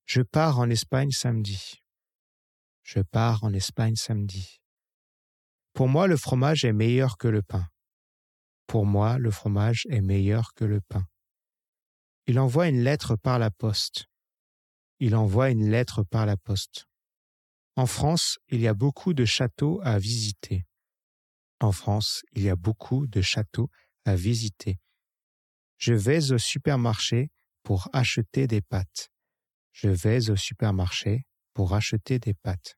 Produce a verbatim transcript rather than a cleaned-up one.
Je pars en Espagne samedi. Je pars en Espagne samedi. Pour moi, le fromage est meilleur que le pain. Pour moi, le fromage est meilleur que le pain. Il envoie une lettre par la poste. Il envoie une lettre par la poste. En France, il y a beaucoup de châteaux à visiter. En France, il y a beaucoup de châteaux à visiter. Je vais au supermarché pour acheter des pâtes. Je vais au supermarché pour acheter des pâtes.